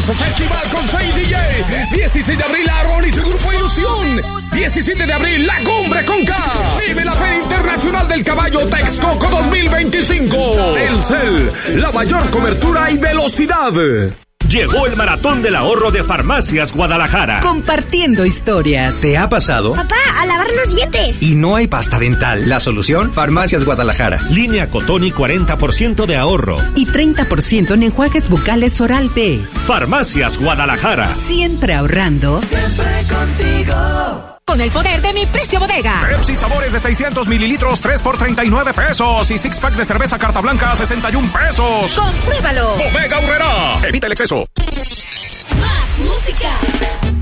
Festival con 6 DJ. 16 de abril, Aaron y su grupo Ilusión. 17 de abril, La Cumbre con K. Vive la Feria Internacional del Caballo Texcoco 2025. Telcel, la mayor cobertura y velocidad. Llegó el Maratón del Ahorro de Farmacias Guadalajara. Compartiendo historias. ¿Te ha pasado? Papá, a lavar los dientes. Y no hay pasta dental. La solución, Farmacias Guadalajara. Línea Cotoni 40% de ahorro. Y 30% en enjuagues bucales Oral B. Farmacias Guadalajara. Siempre ahorrando. Siempre contigo. Con el poder de Mi Precio Bodega. Pepsi sabores de 600 mililitros, 3 por 39 pesos. Y 6-pack de cerveza Carta Blanca a 61 pesos. ¡Compruébalo! Bodega Aurrerá. Evita el exceso. Más música.